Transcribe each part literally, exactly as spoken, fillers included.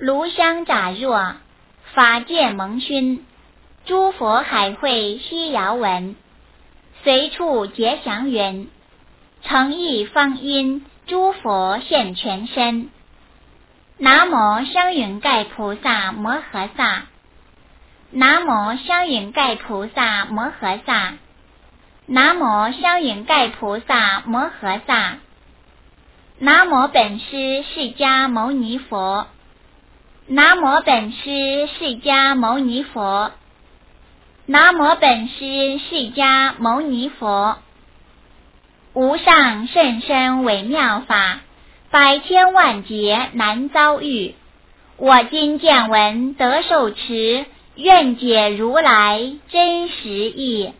炉香乍若，法界蒙熏，诸佛海会悉遥闻，随处结祥云，诚意方因，诸佛现全身。南无香云盖菩萨摩诃萨，南无香云盖菩萨摩诃萨，南无香云盖菩萨摩诃萨，南无本师释迦牟尼佛，南无本师释迦牟尼佛，南无本师释迦牟尼佛。无上甚深微妙法，百千万劫难遭遇。我今见闻得受持，愿解如来真实义。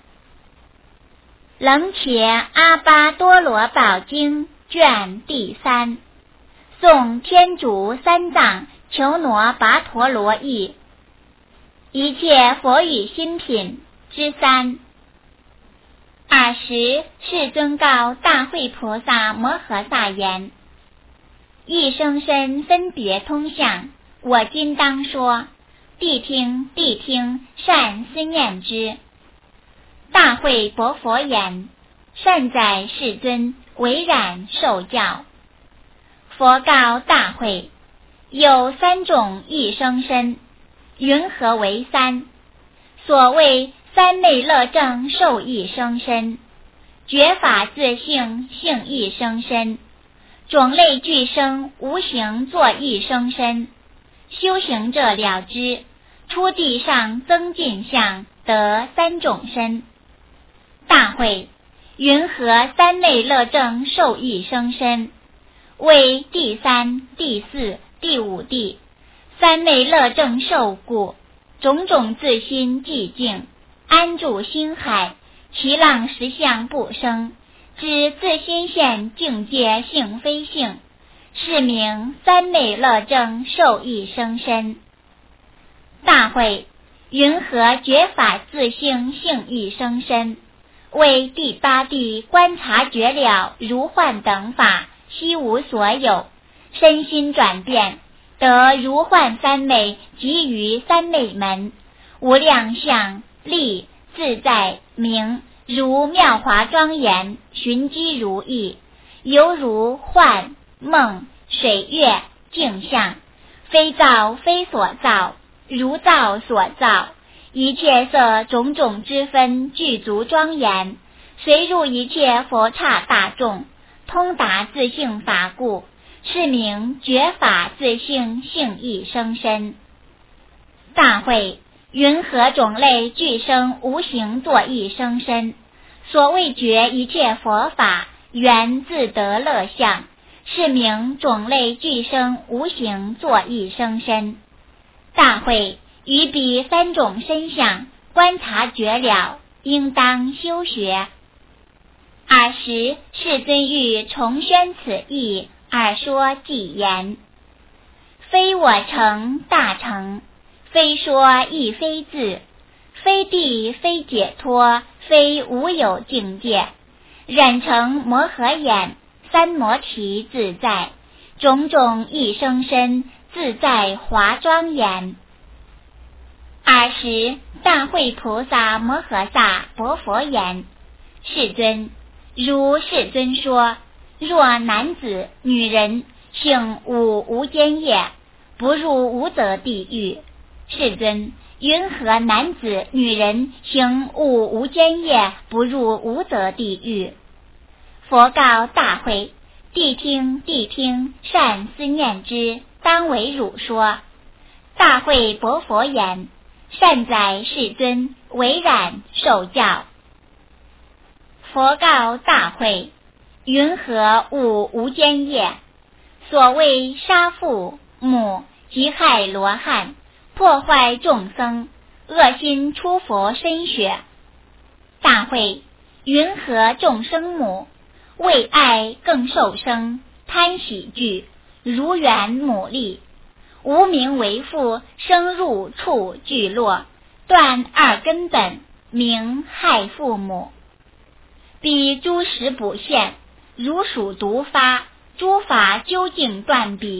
楞伽阿巴多罗宝经卷第三，颂天竺三藏求挪跋陀罗译，一切佛语心品之三。尔时世尊告大慧菩萨摩诃萨言：一生身分别通相，我今当说，谛听谛听，善思念之。大慧薄佛言：善哉世尊，唯然受教。佛告大慧：有三种一生身，云何为三？所谓三昧乐正受一生身，觉法自性性一生身，种类俱生无形作一生身。修行者了知，出地上增进相，得三种身。大慧：云何三昧乐正受一生身？为第三、第四、第五地，三昧乐正受故，种种自心寂静，安住心海，其浪实相不生，知自心现境界性非性，是名三昧乐正受一生身。大慧：云何觉法自性性一生身？为第八地观察觉了如幻等法，悉无所有，身心转变，得如幻三昧及于三昧门，无量相力自在明，如妙华庄严，寻机如意，犹如幻梦水月镜像，非造非所造，如造所造，一切色种种之分具足庄严，随入一切佛刹大众，通达自性法故，是名觉法自性性一生身。大慧：云何种类俱生无形作一生身？所谓觉一切佛法，缘自得乐相，是名种类俱生无形作一生身。大慧：于彼三种身相，观察觉了，应当修学。尔时世尊欲重宣此义，而说偈言：非我成大成，非说亦非字，非地非解脱，非无有境界，染成摩诃眼，三摩提自在，种种一生身，自在华庄严。尔时大慧菩萨摩诃萨薄佛言：世尊，如世尊说，若男子女人性五无间业，不入无则地狱。世尊，云何男子女人行五无间业，不入无则地狱？佛告大慧：谛听谛听，善思念之，当为汝说。大慧薄佛言：善哉世尊，唯然受教。佛告大慧：云何五无间业？所谓杀父母，及害罗汉，破坏众生，恶心出佛身血。大慧：云何众生母？为爱更受生，贪喜惧，如缘母力，无名为父，生入处聚落，断二根本，名害父母。彼诸时补现，如属毒发，诸法究竟断彼，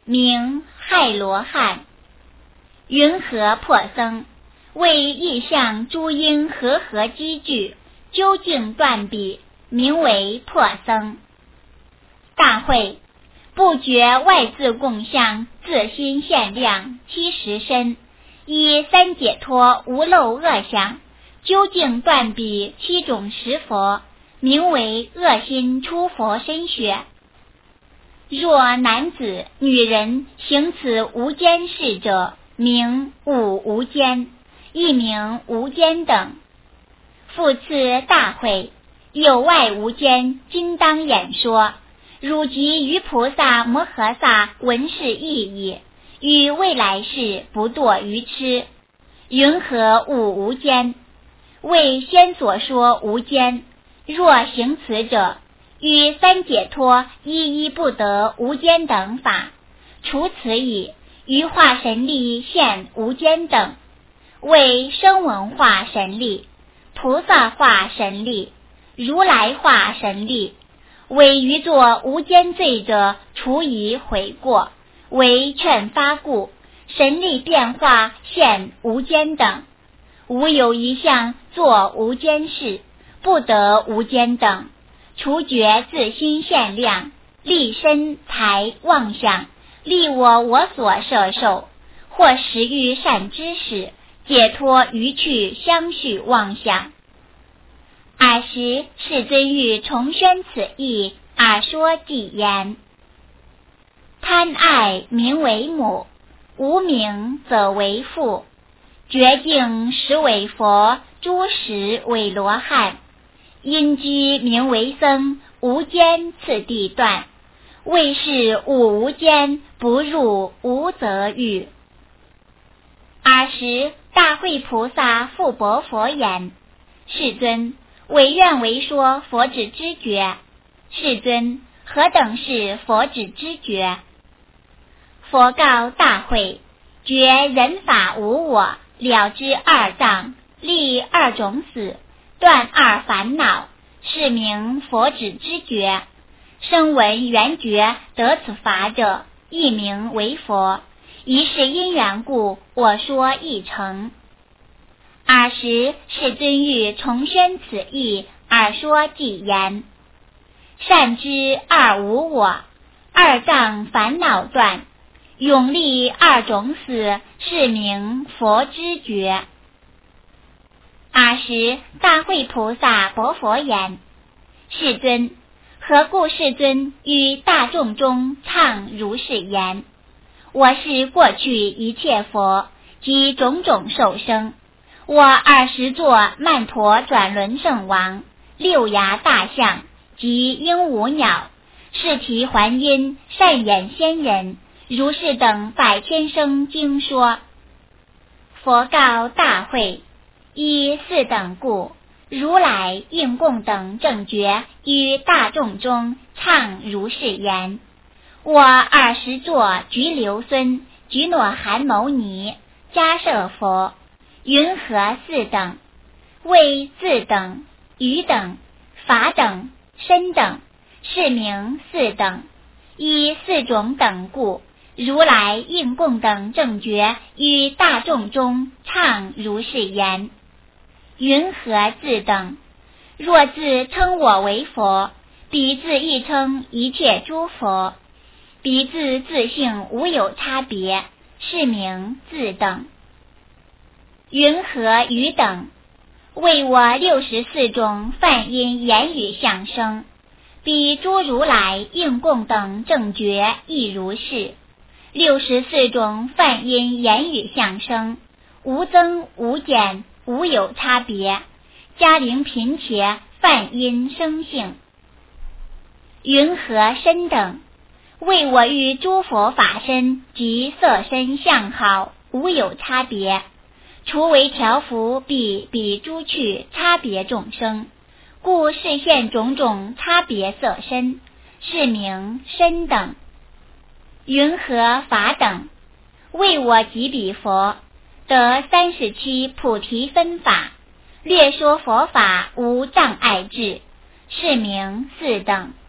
名亥罗汉。云何破僧？为意象诸因和合积聚，究竟断彼，名为破僧。大会不觉外自共相，自心现量，七十身，依三解脱无漏恶相，究竟断彼七种十佛，名为恶心出佛身学。若男子女人行此无间事者，名五无间，亦名无间等。复次大会，有外无间，今当演说。汝及于菩萨摩诃萨闻是意矣，于未来世不堕愚痴。云何五无间？为先所说无间，若行此者，于三解脱一一不得无间等法。除此以于化神力现无间等，为声闻化神力、菩萨化神力、如来化神力。为于作无间罪者，除以悔过，为劝发故，神力变化现无间等。无有一项作无间事，不得无间等。除觉自心现量，立身财妄想，立我我所摄受，或食欲善知识，解脱于去相续妄想。尔时世尊欲重宣此义，而说偈言：贪爱名为母，无名则为父。觉境实为佛，诸实为罗汉。因机名为僧，无间次第断。为是五无间，不入无则欲。尔时大慧菩萨复薄佛言：世尊，唯愿为说佛指知觉。世尊，何等是佛指知觉？佛告大慧：觉人法无我，了知二障，立二种死，断二烦恼，是名佛指知觉。声闻缘觉得此法者，亦名为佛。一是因缘故，我说亦成。尔时世尊欲重宣此义，而说偈言：善知二无我，二障烦恼断，永立二种死，是名佛知觉。尔时大慧菩萨薄佛言：世尊，何故世尊于大众中唱如是言？我是过去一切佛及种种受生，我二十座曼陀转轮圣王，六牙大象及鹦鹉鸟，是提还因善眼仙人，如是等百千声经说。佛告大慧：依四等故，如来应供等正觉于大众中唱如是言：我二十座菊留孙、菊诺含牟尼、迦舍佛，云何四等？为自等、余等、法等、身等，是名四等。依四种等故，如来应供等正觉于大众中唱如是言：云何自等？若自称我为佛，彼自亦称一切诸佛。彼自自性无有差别，是名自等。云何余等？为我六十四种梵音言语相生，彼诸如来应供等正觉亦如是。六十四种梵音言语相生，无增无减，无有差别，嘉陵频伽梵音生性。云何身等？为我于诸佛法身及色身相好，无有差别，除为调伏彼彼诸趣差别众生，故示现种种差别色身，是名身等。云何法等？为我及彼佛得三十七菩提分法，略说佛法无障碍智，是名四等。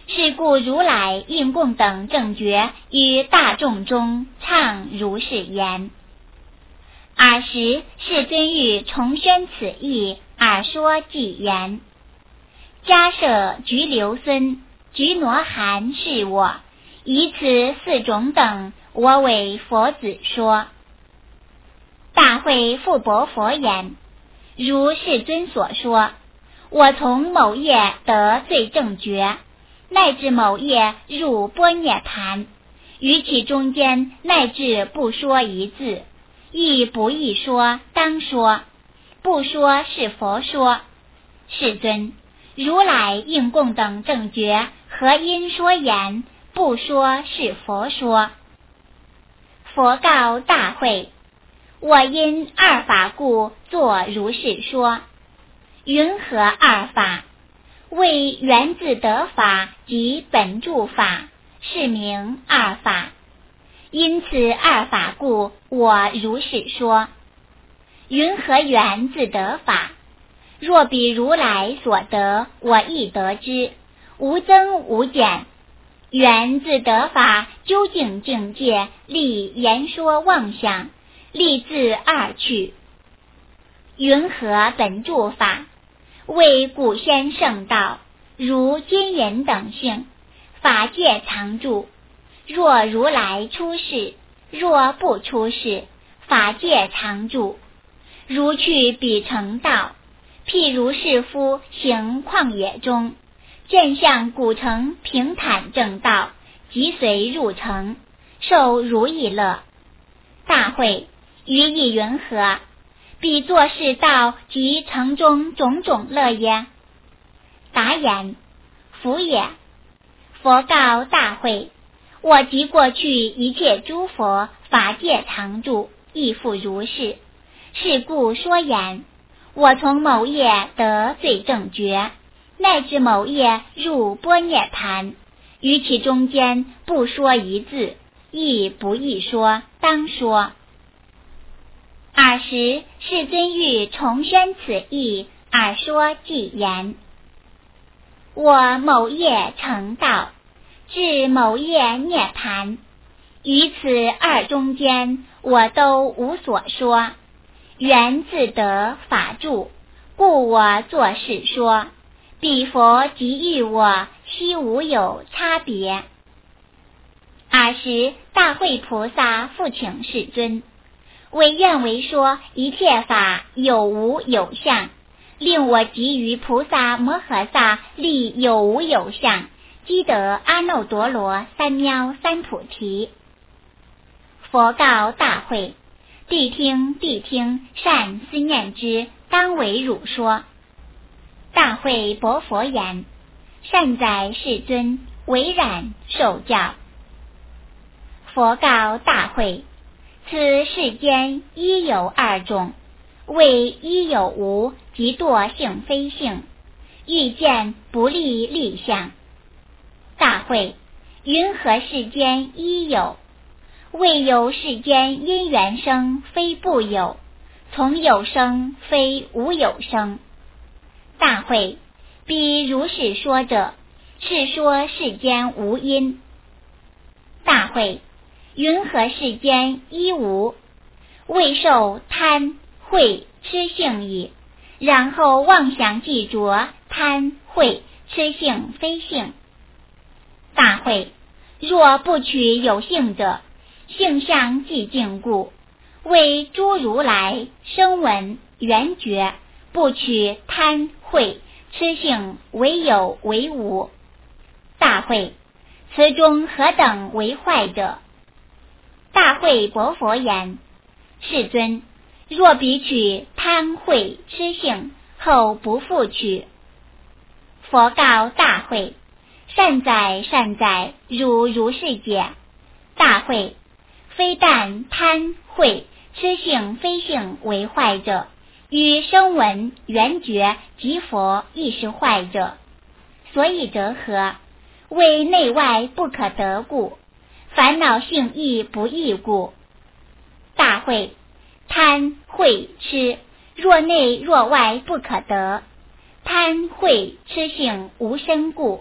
是故如来应供等正觉于大众中唱如是言。尔时世尊欲重宣此义而说偈言：迦舍菊留孙菊罗含是我，以此四种等，我为佛子说。大会复薄佛言：如世尊所说，我从某夜得最正觉，乃至某夜入般涅盘，于其中间乃至不说一字，亦不亦说当说，不说是佛说。世尊，如来应供等正觉，何因说言不说是佛说？佛告大会：我因二法故作如是说。云何二法？为缘自得法及本住法，是名二法。因此二法故，我如是说。云何缘自得法？若比如来所得，我亦得之，无增无减。缘自得法究竟境界，立言说妄想，立自二趣。云何本住法？为古先圣道，如金银等性，法界常住。若如来出世，若不出世，法界常住。如去彼成道，譬如是夫行旷野中，见向古城平坦正道，即随入城，受如意乐。大会，于意云何？彼作是道及城中种种乐耶？答言：弗也。佛告大会：我即过去一切诸佛法界常住，亦复如是。是故说言：我从某夜得最正觉，乃至某夜入般涅盘，于其中间不说一字，亦不亦说当说。尔时世尊欲重宣此义而说偈言：我某夜成道，至某夜涅盘，于此二中间，我都无所说。缘自得法住，故我作是说。彼佛即欲我，悉无有差别。尔时大会菩萨复请世尊，为愿为说一切法有无有相，令我即于菩萨摩诃萨立有无有相，积得阿耨多罗三藐三菩提。佛告大会：谛听谛听，善思念之，当为汝说。大会薄佛言：善哉世尊，唯然受教。佛告大会：此世间一有二种，谓一有无即堕性非性，欲见不立立相。大会：云何世间一有？谓有世间因缘生，非不有；从有生，非无有生。大会：彼如是说者，是说世间无因。大会：云何世间一无？未受贪恚痴性矣，然后妄想记着贪恚痴性非性。大会：若不取有性者，性相寂静故，为诸如来声闻缘觉，不取贪恚痴性为有为无。大会：此中何等为坏者？大会薄佛言：世尊，若彼取贪恚痴性，后不复取。佛告大会：善哉善哉，汝如是解。大会：非但贪恚痴性非性为坏者，与声闻缘觉及佛亦是坏者。所以者何？为内外不可得故，烦恼性亦不异故。大会：贪恚痴，若内若外不可得。贪恚痴性无身故，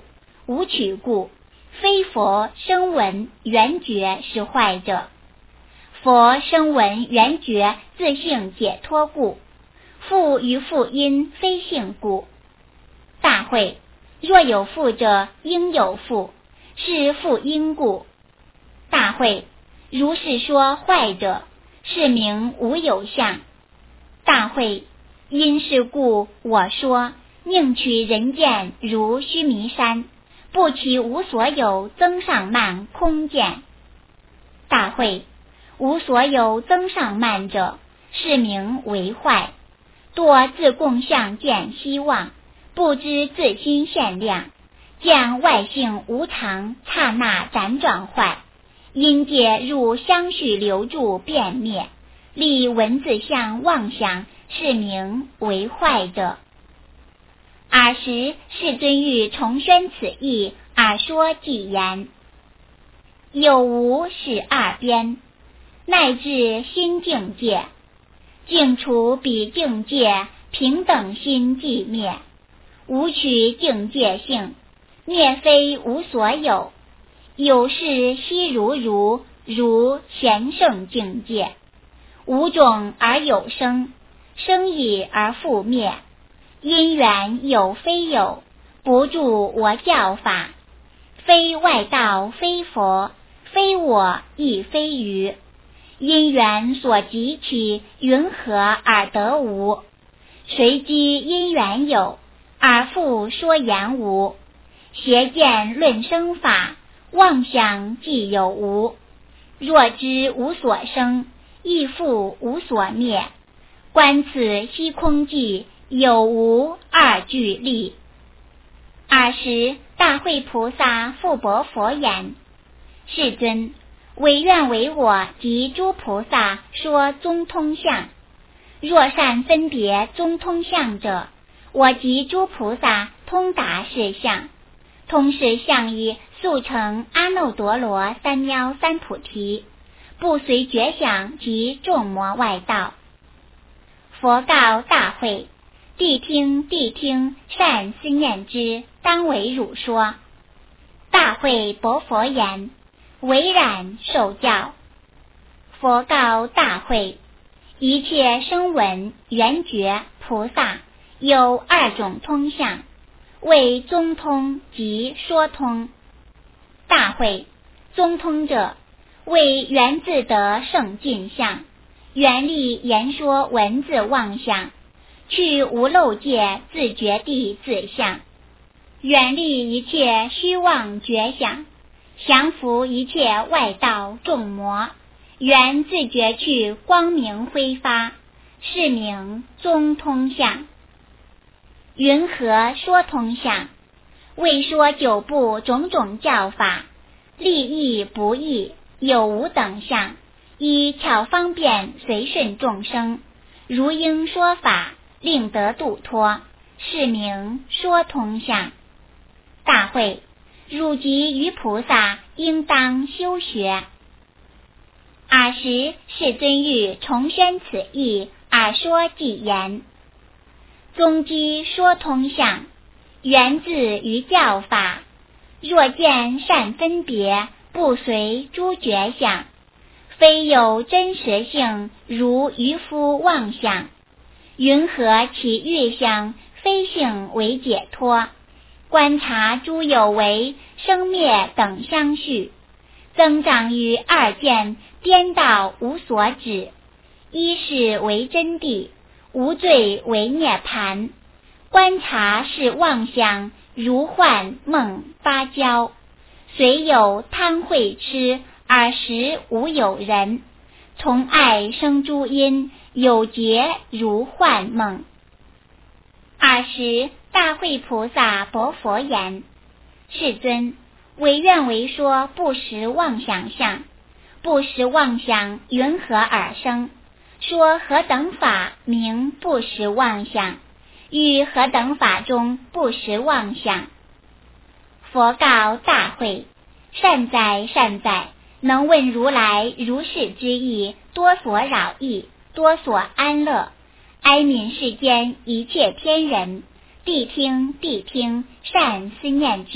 无取故，非佛声闻缘觉是坏者。佛声闻缘觉自性解脱故，复于复因非性故。大会，若有复者，应有复，是复因故。大会，如是说坏者，是名无有相。大会，因是故我说，宁取人见如须弥山，不其无所有增上慢空见。大会，无所有增上慢者，是名为坏，多自共相见希望，不知自心限量，见外性无常，刹那辗转坏，因界入相续流注变灭，立文字相妄想，是名为坏者。尔时世尊欲重宣此义，而说偈言：有无是二边，乃至心境界，净除彼境界，平等心寂灭，无取境界性，灭非无所有，有是悉如如，如贤圣境界，无种而有生，生已而复灭，因缘有非有，不住我教法，非外道非佛，非我亦非余，因缘所及其，云何而得无？随机因缘有，而复说言无。邪见论生法，妄想即有无。若知无所生，亦复无所灭。观此虚空寂，有无二俱立。尔时大慧菩萨复白佛言：世尊，唯愿为我及诸菩萨说宗通相。若善分别宗通相者，我及诸菩萨通达是相，通是相义，速成阿耨多罗三藐三菩提，不随觉想及众魔外道。佛告大慧：谛听谛听，善思念之，当为汝说。大慧白佛言：唯然受教。佛告大慧：一切声闻缘觉菩萨有二种通相，为宗通及说通。大慧，宗通者，为缘自得圣尽相，远离言说文字妄想，去无漏界自觉地自相，远离一切虚妄觉想，降伏一切外道众魔，缘自觉去光明挥发，是名宗通相。云何说通相？为说九部种种教法，利益不易，有无等相，以巧方便随顺众生，如应说法，令得度脱，是名说通相。大慧，汝及于菩萨应当修学。尔时世尊欲重宣此义，而说偈言：宗基说通相，源自于教法，若见善分别，不随诸觉想，非有真实性，如渔夫妄想，云何其欲相非性为解脱？观察诸有为生灭等相续，增长于二见，颠倒无所止。一是为真谛，无罪为涅盘。观察是妄想，如幻梦芭蕉，虽有贪慧痴，而实无有人。从爱生诸因，有结如幻梦。尔时大慧菩萨白佛言：世尊，唯愿为说不实妄想相。不实妄想云何而生？说何等法名不实妄想？于何等法中不实妄想？佛告大慧：善哉善哉，能问如来如是之意，多所扰意，多所安乐，哀悯世间一切天人，谛听谛听，善思念之，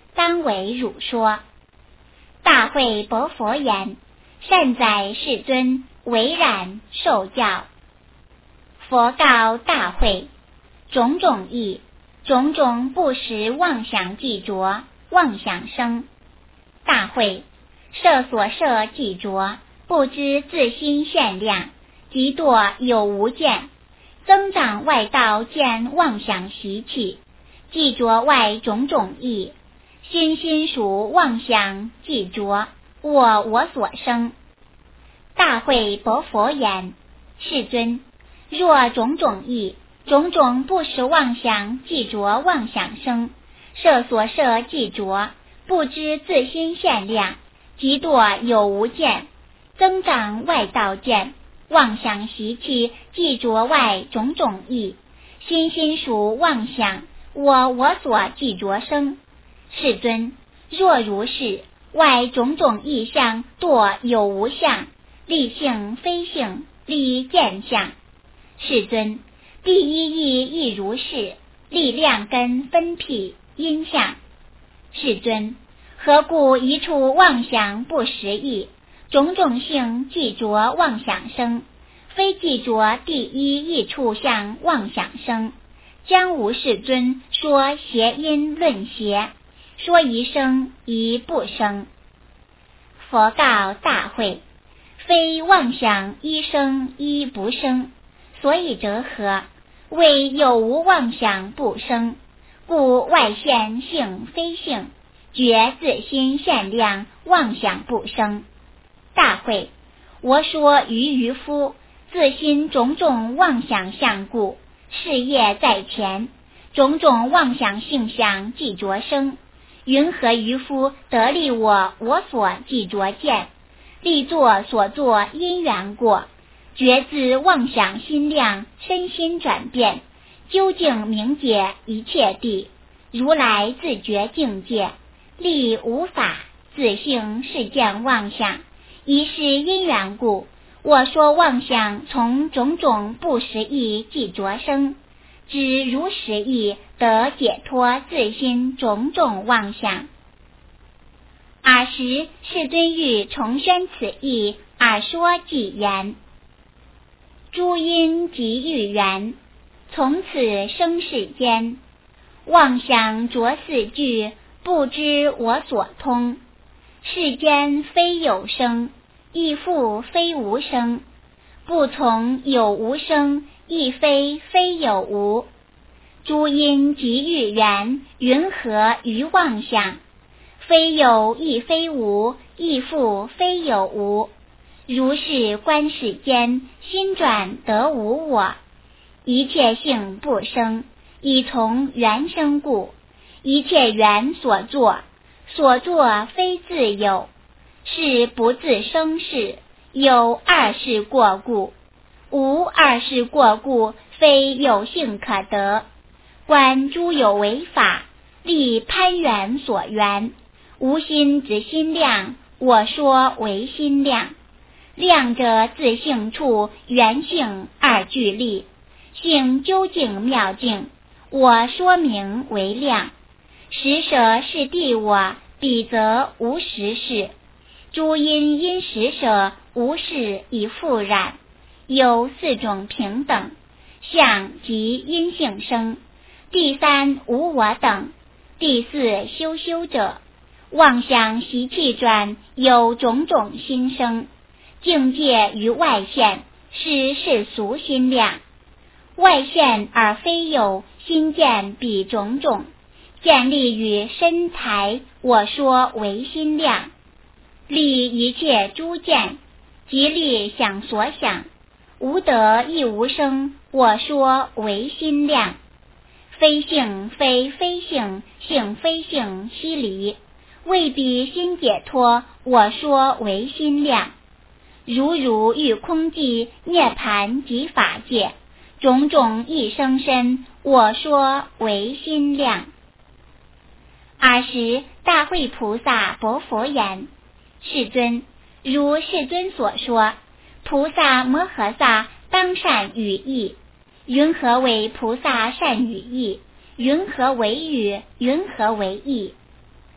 当为汝说。大会薄佛言：善哉世尊，唯然受教。佛告大会：种种意，种种不实妄想既着，妄想生。大会：设所设既着，不知自心限量，即堕有无见，增长外道见妄想习气，既着外种种意，心心属妄想既着，我我所生。大会薄佛言：世尊，若种种意，种种不实妄想既着妄想生，设所设既着，不知自心限量，即堕有无见，增长外道见，妄想习气既着外种种意，心心属妄想，我我所既着生。世尊，若如是，外种种意相堕有无相，立性非性，立见相。世尊，第一义亦如是，立量根分辟因相。世尊，何故一处妄想不实义，种种性既着妄想生，非既着第一义处相妄想生？将无世尊说邪因论邪，说一生一不生。佛告大会：非妄想一生一不生，所以者何？谓有无妄想不生，故外现性非性，觉自心限量妄想不生。大会：我说于渔夫，自心种种妄想相故，事业在前，种种妄想性相既着生，云何渔夫得利我我所既着见，立作所作因缘过，觉自妄想心量身心转变，究竟明解一切地，如来自觉境界，立无法自性是见妄想，一是因缘故，我说妄想从种种不实义即着生，知如实义得解脱自心种种妄想。尔时世尊欲重宣此义，而说偈言：诸因即欲缘，从此生世间，妄想着四句，不知我所通。世间非有生，亦复非无生，不从有无生，亦非非有无。诸因即欲缘，云何于妄想？非有亦非无，亦复非有无。如是观世间，心转得无我，一切性不生，以从缘生故。一切缘所作，所作非自有，是不自生事，有二事过故。无二事过故，非有性可得。观诸有为法，立攀缘所缘，无心之心量，我说为心量。量者自性处，缘性二俱立，性究竟妙境，我说明为量。实舍是地我，彼则无实事。诸因因实舍，无事以复染。有四种平等，相即因性生。第三无我等，第四修修者，妄想习气转，有种种心生。境界于外现，是世俗心量。外现而非有，心见彼种种，建立于身台，我说为心量。立一切诸见，即立想所想，无得亦无生，我说为心量。非性非非性，性非性悉离，未必心解脱，我说为心量。如如欲空寂，涅盘即法界，种种一生身，我说为心量。尔时大慧菩萨薄佛言：世尊，如世尊所说，菩萨摩诃萨当善语义。云何为菩萨善语义？云何为语？云何为义？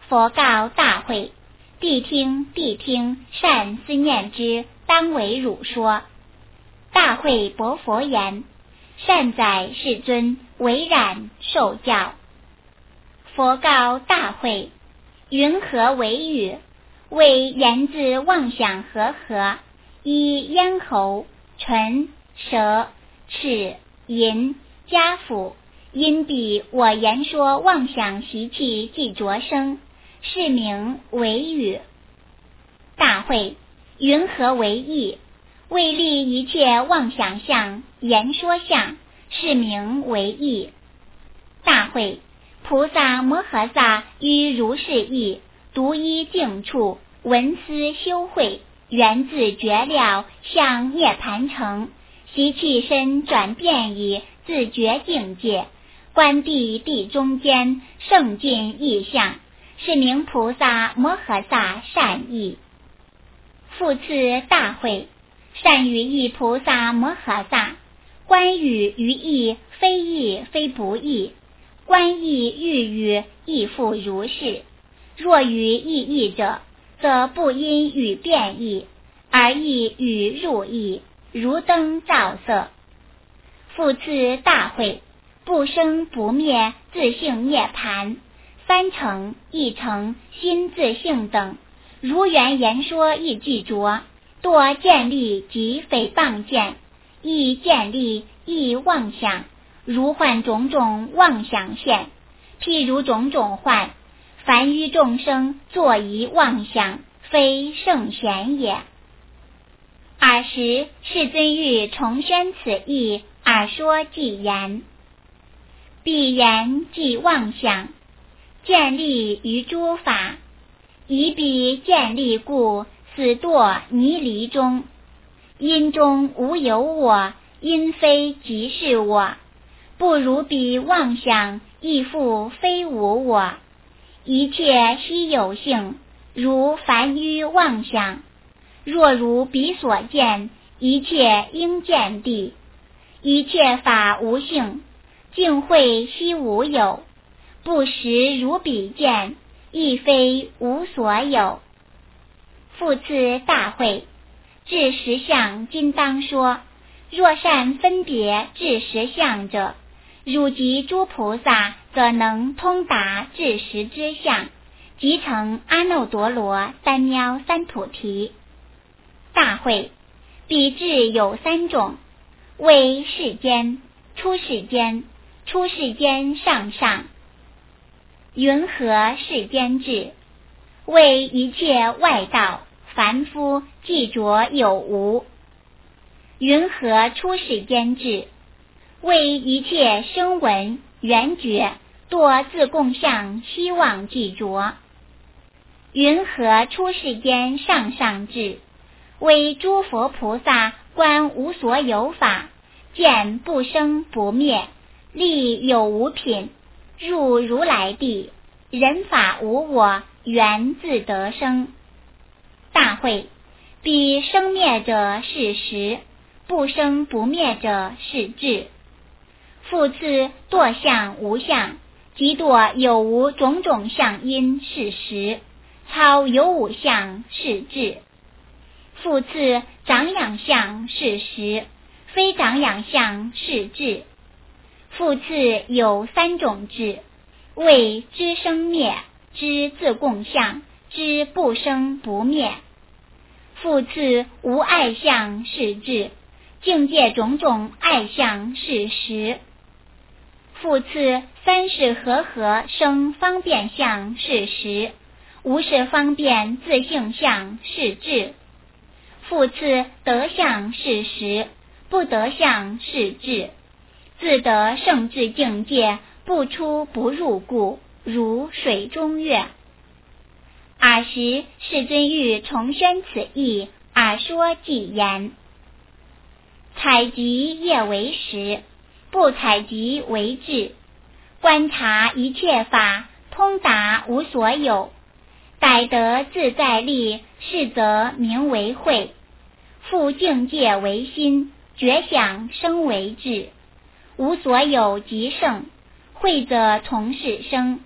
佛告大会：谛听，谛听，善思念之，当为汝说。大会薄佛言：善哉，世尊，唯然受教。佛告大会：云何为语？谓言自妄想和合，依咽喉、唇、舌、齿、龈、家府，因彼我言说妄想习气即着生，是名为语。大会：云何为义？为立一切妄想相、言说相，是名为义。大会：菩萨摩诃萨于如是义，独一静处，闻思修慧，源自觉了，向涅盘城，习气身转变以自觉境界，观地地中间，圣尽意象，是名菩萨摩诃萨善意。复次大会：善语意菩萨摩诃萨，观语于义，非义非不义，观义欲语，亦复如是。若语意义者，则不因语变异，而意语入意，如灯照色。复次大会：不生不灭，自性涅盘，三乘、一乘、心自性等，如缘言说亦具着，多见利及诽谤见，亦见利亦妄想，如幻种种妄想现。譬如种种幻，凡于众生作疑妄想，非圣贤也。尔时世尊欲重宣此义，而说偈言：彼言即妄想，见利于诸法，以彼见利故，死堕泥离中。因中无有我，因非即是我，不如彼妄想，亦复非无我。一切悉有性，如凡于妄想。若如彼所见，一切应见地。一切法无性，净慧悉无有，不实如彼见，亦非无所有。复次大会：至实相今当说，若善分别至实相者，汝及诸菩萨，则能通达至实之相，即成阿耨多罗三藐三菩提。大会：彼智有三种，为世间、出世间、出世间上上。云何世间智？为一切外道、凡夫既着有无。云何出世间智？为一切声闻缘觉，多自共相希望既着。云何出世间上上智？为诸佛菩萨观无所有法，见不生不灭，立有无品，入如来地，人法无我，缘自得生。大会：彼生灭者是实，不生不灭者是智。复次堕相无相，即堕有无种种相因是实，超有无相是智。复次长养相是实，非长养相是智。复次有三种智，为知生灭、知自共相、知不生不灭。复次无爱相是智，境界种种爱相是实。复次三世和合生方便相是实，无是方便自性相是智。复次得相是实，不得相是智。自得圣智境界，不出不入故，如水中月。尔时世尊欲重宣此义，而说偈言：采集业为实，不采集为智。观察一切法，通达无所有。逮得自在力，是则名为慧。复境界为心，觉想生为智。无所有即圣，慧则从是生。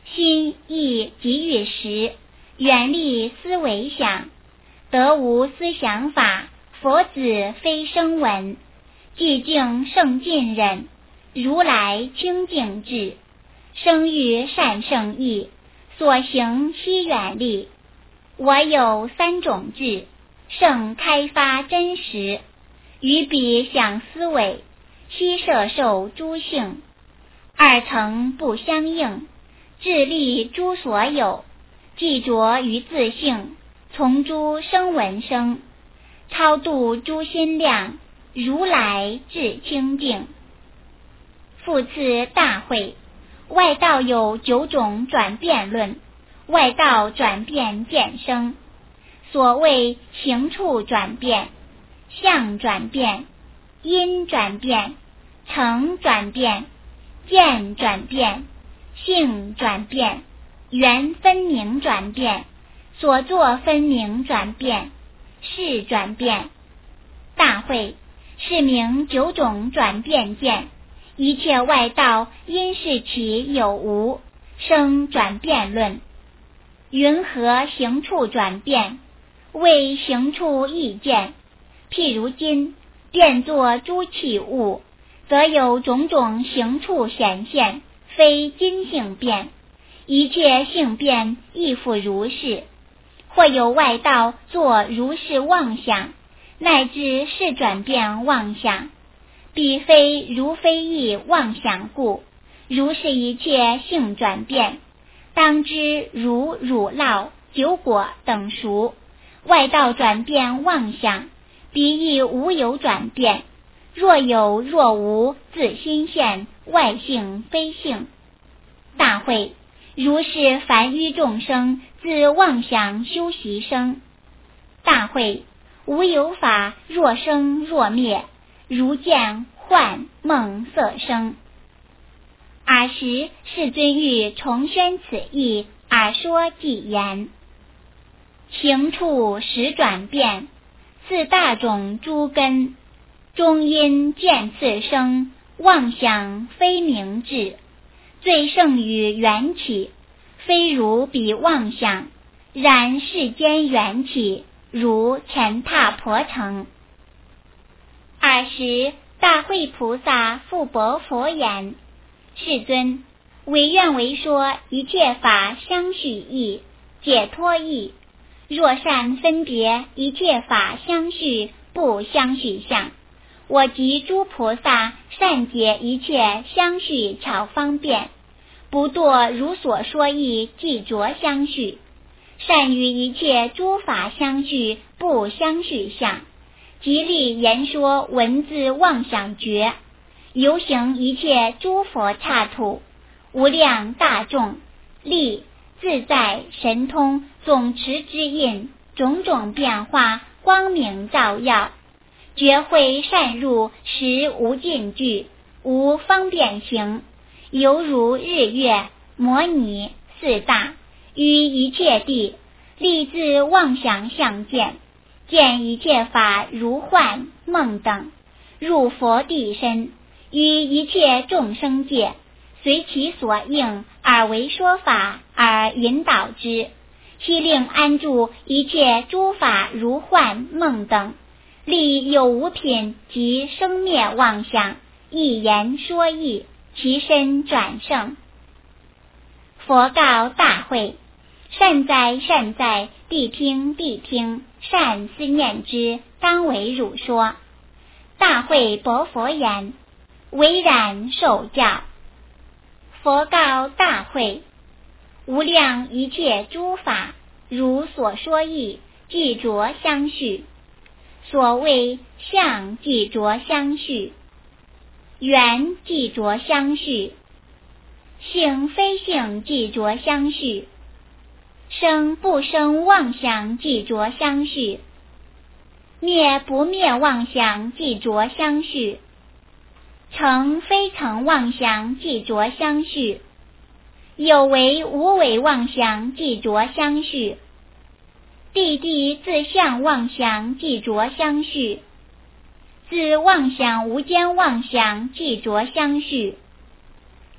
心意即与时，远离思维想，得无思想法，佛子非声闻。寂静胜尽忍，如来清净智，生于善圣意，所行悉远离。我有三种智，胜开发真实，于彼想思维，悉摄受诸性，二层不相应，智力诸所有，既着于自性，从诸声闻生，超度诸心量，如来智清净。复次大会，外道有九种转变论，外道转变见生，所谓行处转变、相转变、因转变、成转变、见转变、性转变、缘分明转变、所作分明转变、事转变。大会是名九种转变见，一切外道因视其有无，生转变论。云何行处转变？为行处意见。譬如今变作诸器物，则有种种行处显现，非今性变，一切性变亦复如是。或有外道作如是妄想，乃至是转变妄想，彼非如非义妄想故，如是一切性转变，当知如乳酪、酒果等熟。外道转变妄想，彼亦无有转变，若有若无，自心现，外性非性。大会如是凡于众生，自妄想修习生。大会无有法若生若灭，如见幻梦色声。尔时世尊欲重宣此义，而说偈言：行处实转变，四大种诸根，终因见次生，妄想非明智，最胜于缘起，非如彼妄想，然世间缘起，如乾闼婆城。尔时大会菩萨复白佛言：世尊，唯愿为说一切法相续义，解脱义。若善分别一切法相续不相续相，我及诸菩萨善解一切相续巧方便，不堕如所说义即着相续，善于一切诸法相续不相续相，极力言说文字妄想觉，游行一切诸佛刹土，无量大众力自在神通总持之印，种种变化光明照耀，觉慧善入，实无尽具，无方便行，犹如日月摩尼四大，于一切地立自妄想相见，见一切法如幻梦等，入佛地身，于一切众生界，随其所应而为说法，而引导之，悉令安住一切诸法如幻梦等，立有无品及生灭妄想，一言说义，其身转胜。佛告大会：善哉善哉，谛听谛听，善思念之，当为汝说。大会白佛言：唯然受教。佛告大会：无量一切诸法，如所说义，即着相续。所谓相即着相续，缘即着相续，性非性即着相续，生不生妄想即着相续，灭不灭妄想即着相续，成非成妄想即着相续，有为无为妄想即着相续，地地自相妄想即着相续，自妄想无间妄想即着相续，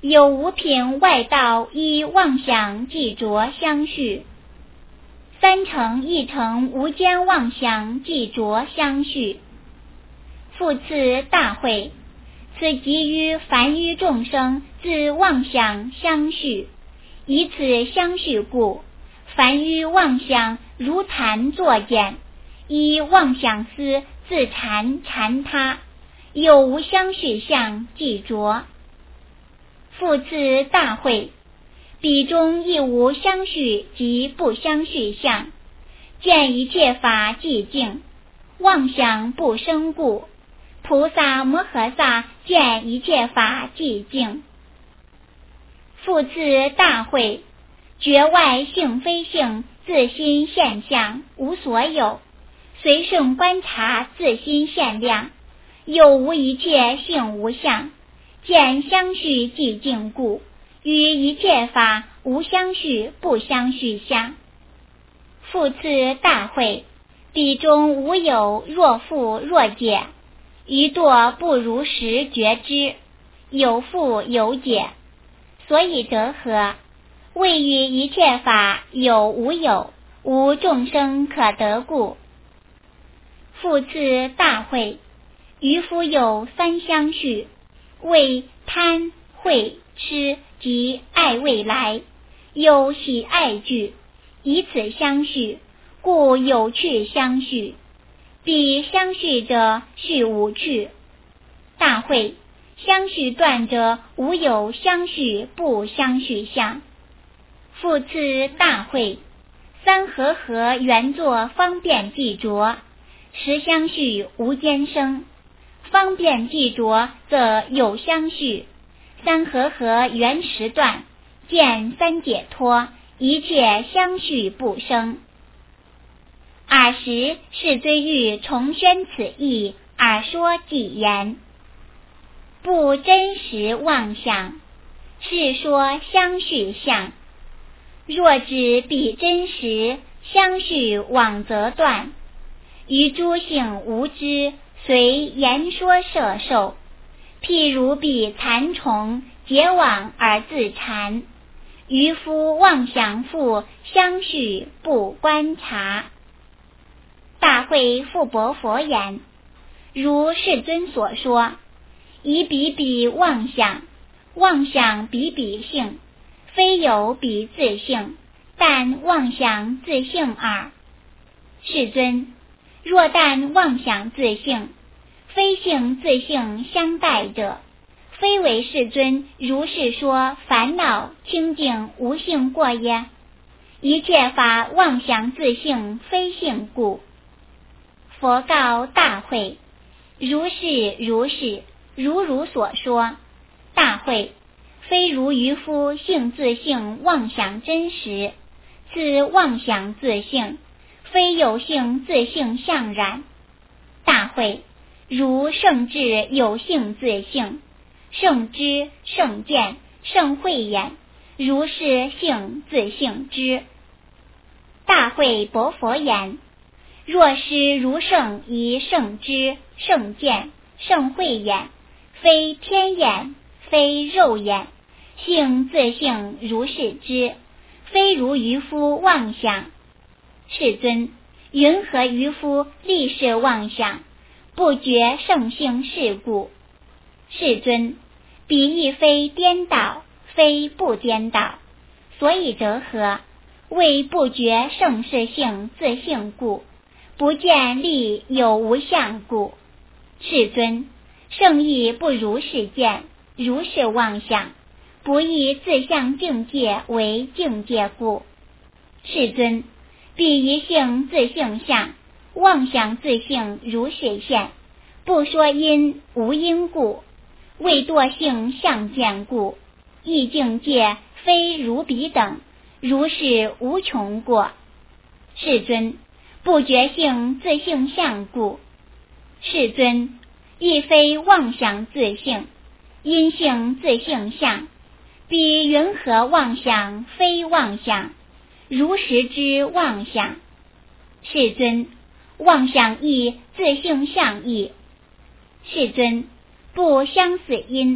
有五品外道依妄想即着相续，三乘一乘无间妄想即着相续。复次大会，此即于凡于众生自妄想相续，以此相续故，凡于妄想如弹作茧，依妄想思自缠缠他，有无相续相即着。复次大会，彼中亦无相续及不相续相，见一切法寂静，妄想不生故，菩萨摩诃萨见一切法寂静。复次大会，觉外性非性，自心现象无所有，随顺观察自心现量，有无一切性无相，见相续寂静故，于一切法无相续不相续相。复次大会，彼中无有若复若解，余堕不如实觉知，有复有解，所以得何？谓于一切法有无有，无众生可得故。复次大会，渔夫有三相续，为贪恚痴及爱未来，有喜爱惧，以此相续，故有趣相续。彼相续者续无趣。大会，相续断者无有相续不相续相。复次大会，三和合原作方便即着，实相续无间生，方便即着则有相续，三和合原实断，见三解脱，一切相续不生。尔时世尊欲重宣此义，而说偈言：不真实妄想，是说相续相。若指彼真实，相续妄则断。于诸性无知，随言说摄受。譬如彼蚕虫，结网而自缠。渔夫妄想复，相续不观察。大会复驳佛言：如世尊所说，以彼彼妄想，妄想彼彼性，非有彼自性，但妄想自性耳。世尊，若但妄想自性，非性自性相待者，非为世尊如是说烦恼清净无性过耶？一切法妄想自性非性故。佛告大会：如是如是，如如所说。大会，非如渔夫性自性妄想真实，此妄想自性，非有性自性相然。大会，如圣智有性自性，圣知圣见圣慧眼，如是性自性知。大会驳佛言：若师如圣以圣知圣见圣慧眼，非天眼，非肉眼，性自性如是知，非如渔夫妄想。世尊，云何渔夫立是妄想，不觉圣性是故？世尊，彼亦非颠倒，非不颠倒，所以得何？为不觉圣是性自性故，不见力有无相故。世尊，圣亦不如是见，如是妄想，不以自相境界为境界故。世尊，彼一性自性相，妄想自性如是现，不说因无因故，为堕性相见故，异境界非如彼等，如是无穷过。世尊，不觉性自性相故。世尊，亦非妄想自性，因性自性相，彼云何妄想非妄想，如实知妄想。世尊，妄想亦自性相亦。世尊，不相似因，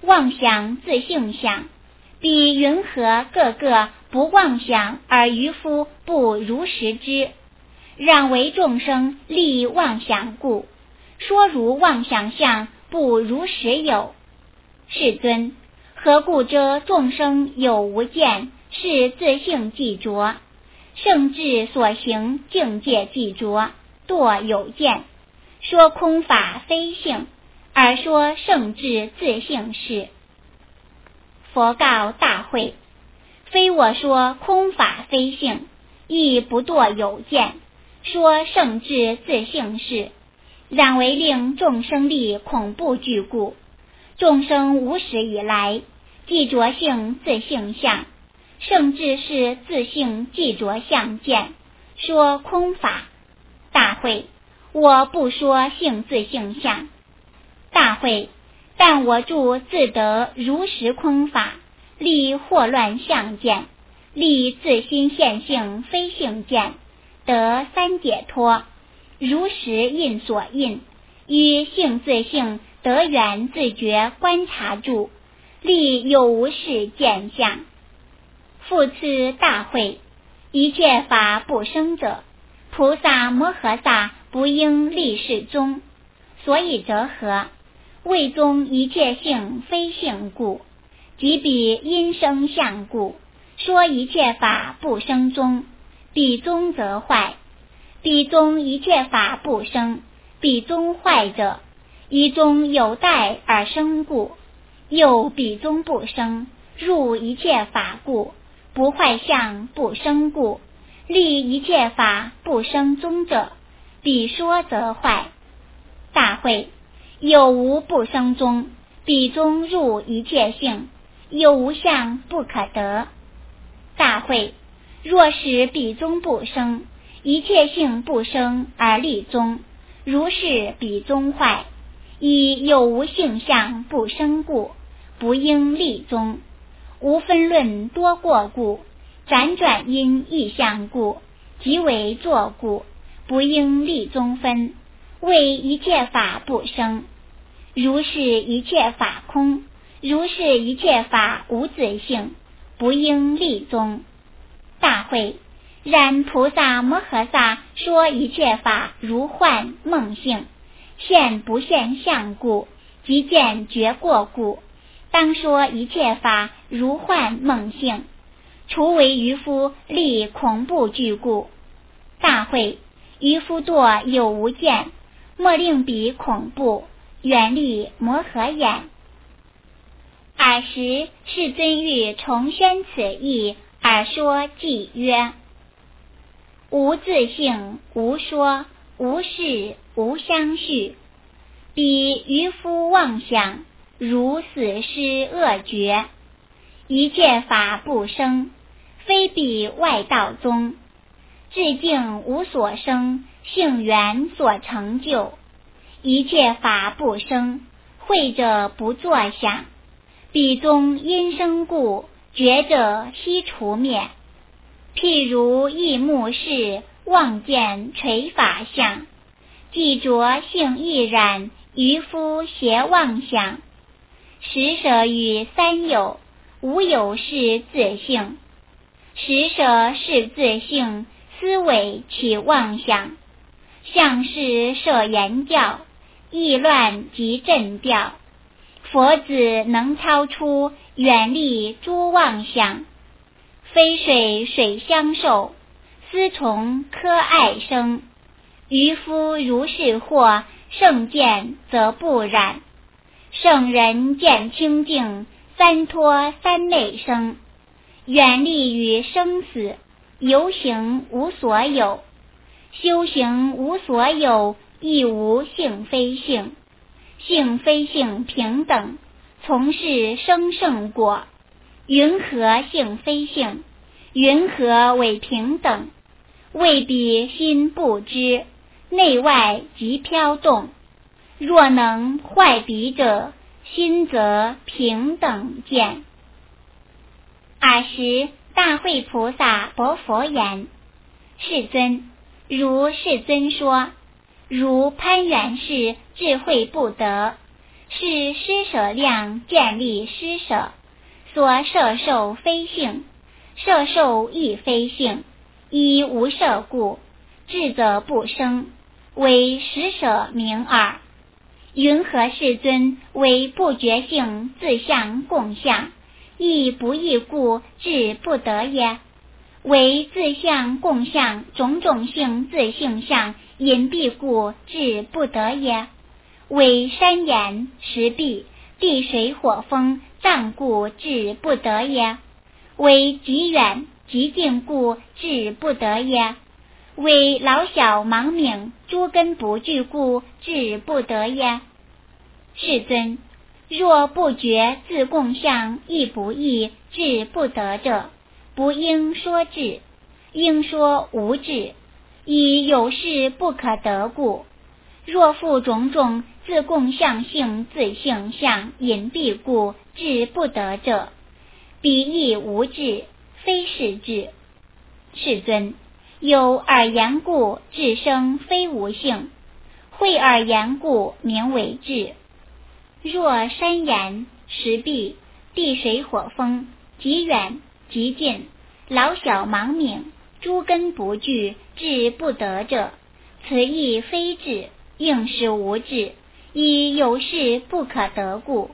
妄想自性相，彼云何个个不妄想而渔夫不如实知？让为众生立妄想故，说如妄想相不如实有。世尊，何故遮众生有无见，是自性既着？圣智所行境界既着，堕有见，说空法非性，而说圣智自性是。佛告大会，非我说空法非性，亦不堕有见，说圣智自性是，然为令众生力恐怖惧故。众生无始以来，既着性自性相，圣智是自性既着相见，说空法。大会，我不说性自性相。大会，但我著自得如实空法，立惑乱相见，立自心现性非性见，得三解脱，如实印所印，于性自性得缘自觉观察住，立有无事见相。复次大会，一切法不生者，菩萨摩诃萨不应立是宗。所以则何？为宗一切性非性故，即彼因生相故，说一切法不生宗，彼宗则坏。彼宗一切法不生，彼宗坏者，一宗有待而生故，又彼宗不生，入一切法故，不坏相不生故，立一切法不生宗者，彼说则坏。大会，有无不生宗，彼宗入一切性，有无相不可得。大会，若使彼宗不生，一切性不生而立宗，如是彼宗坏，以有无性相不生故，不应立宗。无分论多过故，辗转因异相故，即为作故，不应立宗分，为一切法不生。如是一切法空，如是一切法无自性，不应立宗。大会，然菩萨摩诃萨说一切法如幻梦性，现不现相故，即见觉过故，当说一切法如幻梦性，除为渔夫立恐怖惧故。大会，渔夫堕有无见，莫令彼恐怖，远离摩诃眼。尔时世尊欲重宣此义，而说偈曰：无自性，无说，无事，无相续。彼渔夫妄想，如死尸恶绝。一切法不生，非彼外道宗。至境无所生，性缘所成就。一切法不生，慧者不作想。彼宗因生故，觉者悉除灭。譬如异目视，望见垂法相，既着性亦然，渔夫邪妄想。十舍与三有，无有是自性。十舍是自性，思维起妄想。相是摄言教，意乱即震调。佛子能超出，远离诸妄想。非水水相受，思从科爱生。渔夫如是惑，圣见则不染。圣人见清净，三脱三昧生。远离于生死，游行无所有。修行无所有，亦无性非性。性非性平等，从事生胜果。云何性非性？云何为平等？未彼心不知，内外即飘动。若能坏彼者，心则平等见。尔时大会菩萨薄佛言：世尊，如世尊说，如攀缘士智慧不得， 是施舍量建立施舍，所摄受非性，摄受亦非性，以无摄故，智则不生，为施舍名耳。云何世尊为不觉性自相共相，亦不异故智不得耶？为自相共相种种性自性相隐蔽故智不得耶？为山岩石壁地水火风障故智不得耶？为极远极近故智不得耶？为老小盲冥诸根不具故智不得耶？世尊，若不觉自共相亦不异智不得者，不应说智，应说无智，以有事不可得故。若复种种自共相性自性相隐蔽故智不得者，彼亦无智，非是智。世尊，有耳言故智生非无性，会耳言故名为智。若山岩石壁地水火风极远极近老小盲冥诸根不具智不得者，此亦非智，应是无智，以有事不可得故。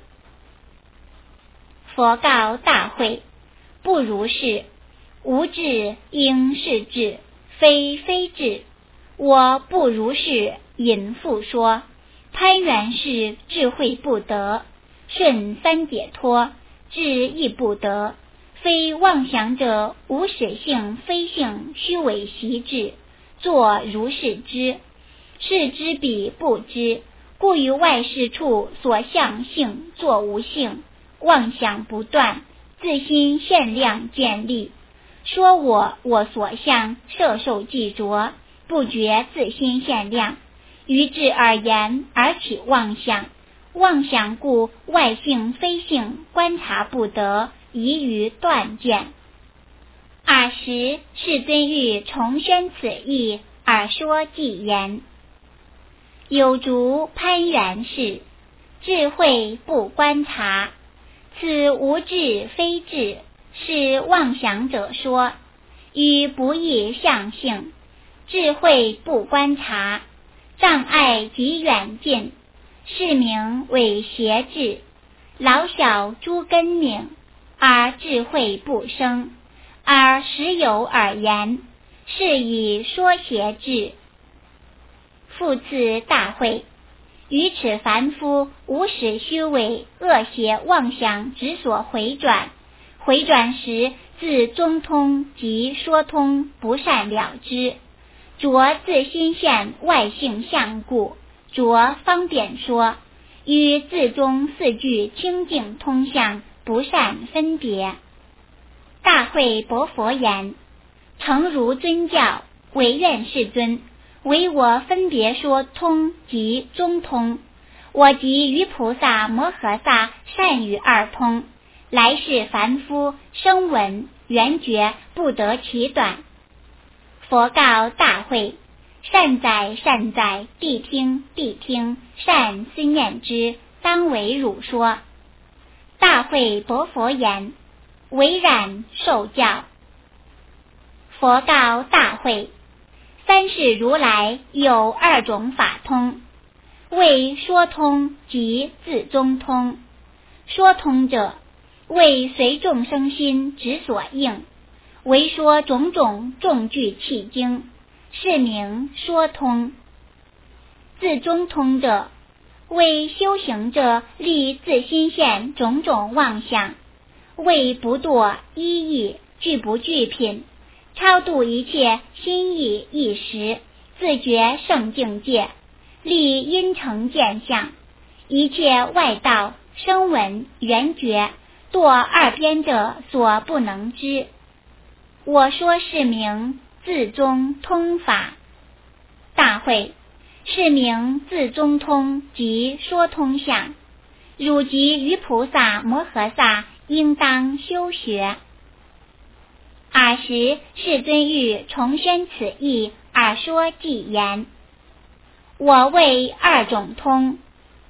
佛告大会，不如是，无智应是智，非非智。我不如是引复说，攀缘是智慧不得，顺三解脱智亦不得，非妄想者无始性非性虚伪习智，作如是知，是知彼不知，故于外事处所相性作无性，妄想不断，自心限量建立，说我我所相摄受记着，不觉自心限量，于智而言而起妄想，妄想故外性非性观察不得，宜于断见。尔时世尊欲重宣此义，而说偈言：有竹攀缘事，智慧不观察，此无智非智，是妄想者说，与不异相性，智慧不观察，障碍极远近，是名为邪智。老小诸根冥，而智慧不生，而时有耳言，是以说邪智。复次大会，于此凡夫无始虚伪恶邪妄想之所回转，回转时自中通及说通不善了之，着自心现外性相故，着方便说，与自中四句清净通相不善分别。大会薄佛言：诚如尊教，唯愿世尊为我分别说通及中通，我及于菩萨摩诃萨善于二通，来世凡夫声闻缘觉不得其短。佛告大会：善哉善哉，谛听谛听，善思念之，当为汝说。大会薄佛言：唯然受教。佛告大会：三世如来有二种法通，为说通及自中通。说通者，为随众生心之所应，为说种种众具契经，是名说通。自中通者，为修行者立自心现种种妄想，为不堕一意具不具品，超度一切心意一时，自觉圣境界，立因成见相，一切外道声闻缘觉堕二边者所不能知。我说是名自中通法。大会，是名自中通及说通相，汝及于菩萨摩诃萨应当修学。尔时世尊欲重宣此义，而说偈言：我谓二种通，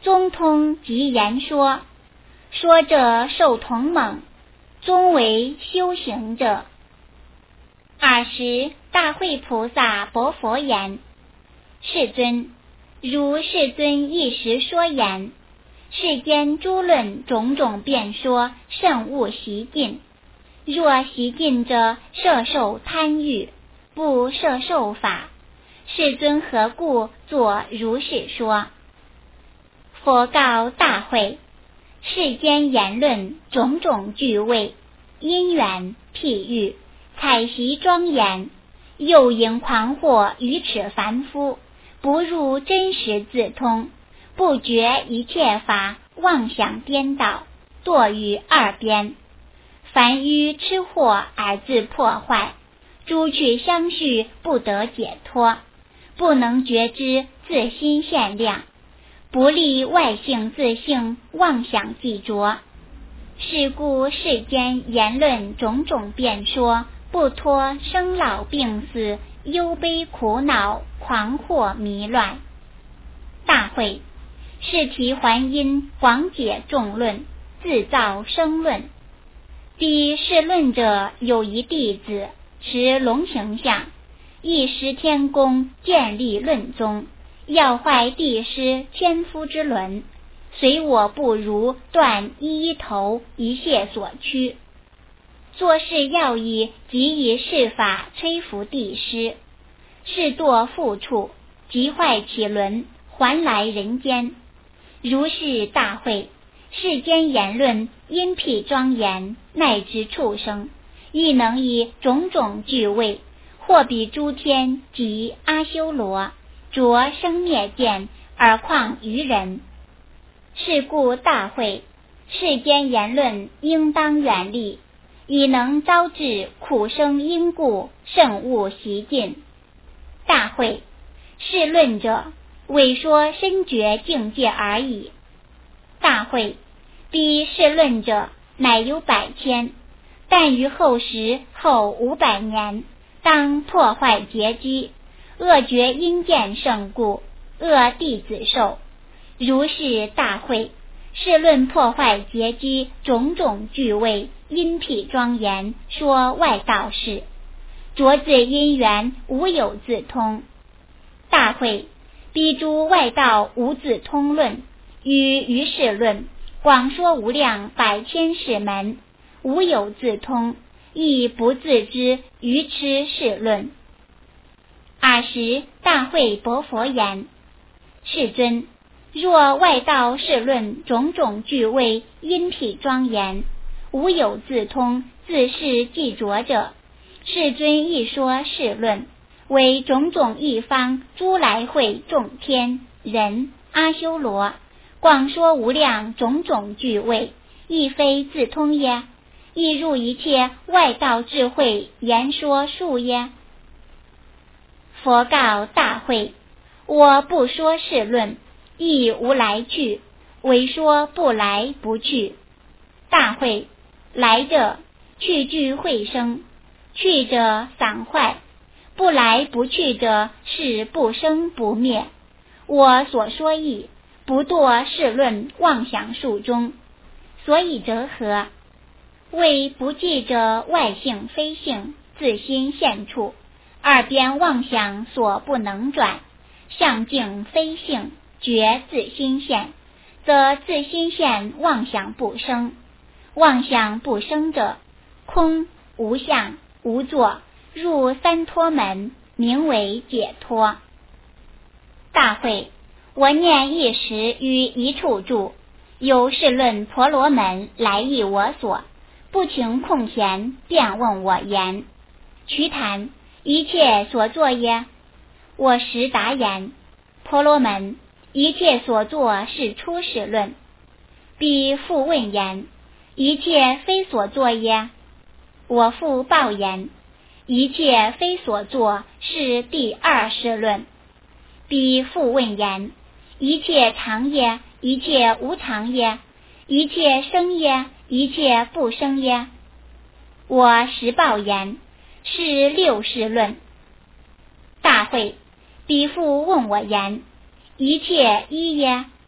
宗通即言说，说者受同猛，宗为修行者。尔时大慧菩萨薄佛言：世尊，如世尊一时说言，世间诸论种种辩说，甚勿习尽。若习尽者，摄受贪欲，不摄受法。世尊何故作如是说？佛告大慧：世间言论种种具谓，因缘譬喻，采习庄严，诱引狂惑愚痴凡夫，不入真实自通，不觉一切法妄想颠倒，堕于二边。凡于吃货而自破坏，诸趣相续不得解脱，不能觉知自心限量，不立外性自性妄想既着。是故世间言论种种辩说，不脱生老病死、忧悲苦恼、狂惑迷乱。大慧，是其还因广解众论，自造生论。第是论者有一弟子，持龙形象，一时天宫建立论宗，要坏帝师千夫之伦，随我不如，断一一头，一切所趋。做事要义，即以世法摧伏帝师，是堕复处，即坏其伦，还来人间。如是大慧，世间言论因辟庄严，乃至畜生，亦能以种种具位，或比诸天及阿修罗，着生灭见，而况于人。是故大慧，世间言论应当远离，以能招致苦生因故，甚勿习尽。大慧，是论者，为说深觉境界而已。大慧，彼是论者，乃有百千，但于后时后五百年，当破坏结机，恶觉因见胜故，恶弟子受。如是大慧，是论破坏结机种种具位，因辟庄严，说外道事，着自因缘，无有自通。大慧，彼诸外道无自通论，与于是论，广说无量百千世门，无有自通，亦不自知愚痴是论。尔时大慧薄佛言：世尊，若外道是论种种具位，因辟庄严，无有自通，自是既着者，世尊亦说是论，为种种一方诸来会众天人阿修罗，广说无量种种具位，亦非自通耶？亦入一切外道智慧言说数耶？佛告大慧：我不说是论，亦无来去，唯说不来不去。大慧，来者去俱会生，去者散坏，不来不去者是不生不灭。我所说义，不堕是论妄想数中。所以则何？为不记者外性非性，自心现处，二边妄想所不能转，相境非性，觉自心现，则自心现妄想不生。妄想不生者，空无相无作，入三脱门，名为解脱。大慧，我念一时于一处住，有是论婆罗门来诣我所，不请空闲，便问我言：瞿昙，一切所作耶？我实答言：婆罗门，一切所作是出世论。彼复问言：一切非所作耶？我复报言：一切非所作是第二世论。彼复问言：一切常耶？一切无常耶？一切生耶？一切不生耶？我实报言：是六世论。大慧，彼复问我言：一切一耶？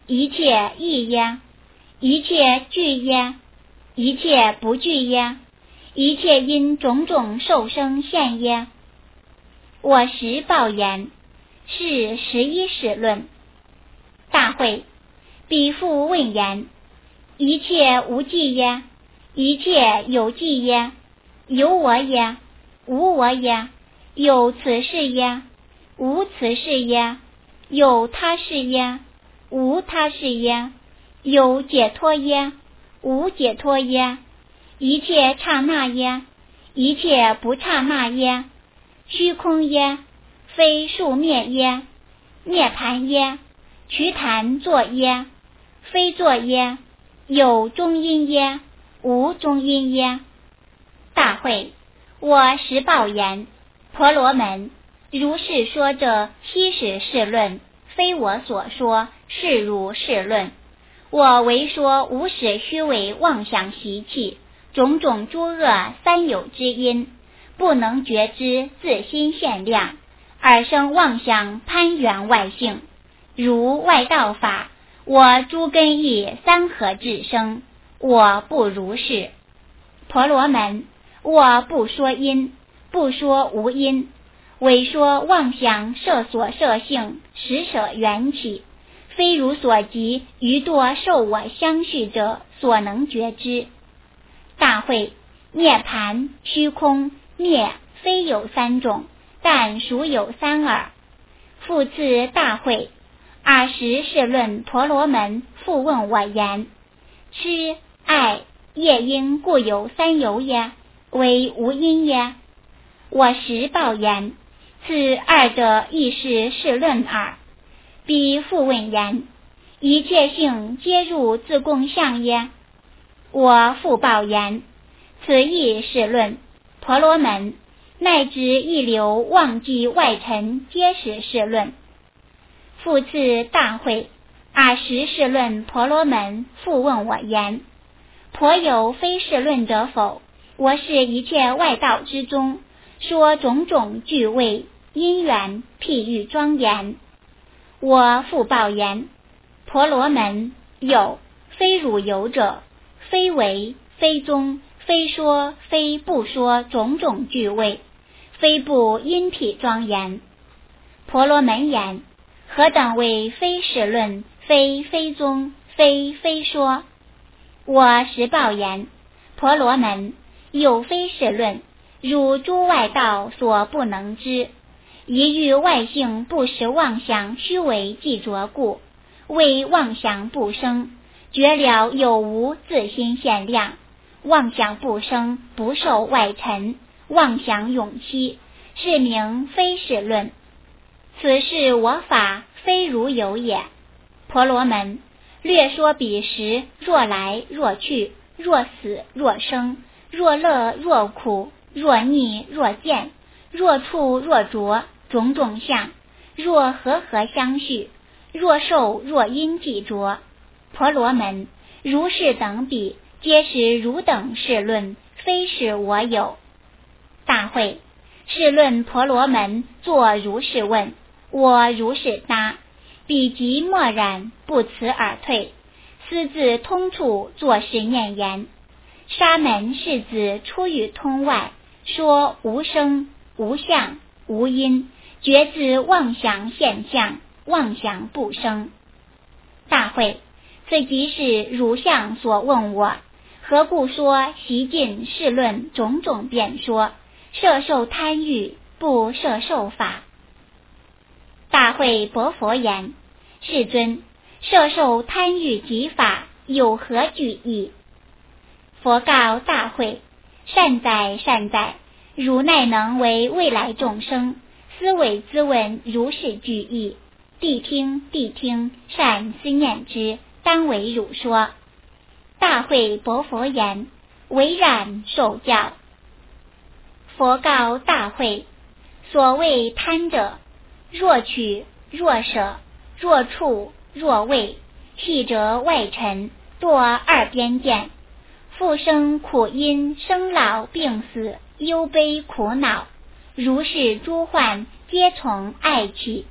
一切异耶？一切具耶？一切不具耶？一切因种种受生现耶？我实报言，是十一始论。大会，彼复问言：一切无记耶？一切有记耶？有我耶？无我耶？有此事耶？无此事耶？有他事耶？无他事耶？有解脱耶？无解脱耶？一切刹那耶？一切不刹那耶？虚空耶？非数灭耶？涅盘耶？瞿昙作耶？非作耶？有中阴耶？无中阴耶？大会，我实报言，婆罗门，如是说这七十事论，非我所说，是汝事论。我为说无始虚伪妄想习气，种种诸恶三有之因，不能觉知自心限量，而生妄想攀缘外性。如外道法，我诸根意三合至生，我不如是。婆罗门，我不说因，不说无因，唯说妄想摄所摄性，实舍缘起，非如所及余多受我相续者所能觉知。大会，涅盘、虚空、灭非有三种，但属有三耳。复次大会，尔时是论婆罗门复问我言：痴、爱、业因故有三有耶？为无因耶？我实报言，此二者亦是是论耳。彼复问言：一切性皆入自共相耶？我复报言，此亦是论。婆罗门，乃至一流忘记外尘，皆是是论。复次大会，尔时是论婆罗门复问我言：颇有非是论者否？我是一切外道之中，说种种具位因缘譬喻庄严。我复报言：婆罗门，有，非汝有者，非为，非宗，非说，非不说种种具位，非不因譬庄严。婆罗门言：何等为非是论，非非宗，非非说？我实报言：婆罗门，有非是论，汝诸外道所不能知，一欲外性不实妄想虚伪既着故，为妄想不生，觉了有无自心限量，妄想不生，不受外尘，妄想永息，是名非是论。此是我法，非如有也。婆罗门，略说彼时，若来若去，若死若生，若乐若苦，若逆若见，若处若着，种种相，若和合相续，若受若因即着。婆罗门，如是等彼，皆是汝等是论，非是我有。大会，是论婆罗门作如是问，我如是答。彼即默然，不辞而退，私自通处作是念言：沙门世子出于通外，说无生无相无因，觉自妄想现象，妄想不生。大会，此即是汝相所问我，何故说习尽是论种种辩说，摄受贪欲，不摄受法？大会薄佛言：世尊，摄受贪欲及法有何举义？佛告大会：善哉善哉，汝乃能为未来众生思维咨问如是句义，谛听谛听，善思念之，当为汝说。大会薄佛言：唯然受教。佛告大会：所谓贪者，若取若舍，若处若畏，细则外尘，堕二边见，复生苦因，生老病死，忧悲苦恼，如是诸患皆从爱起，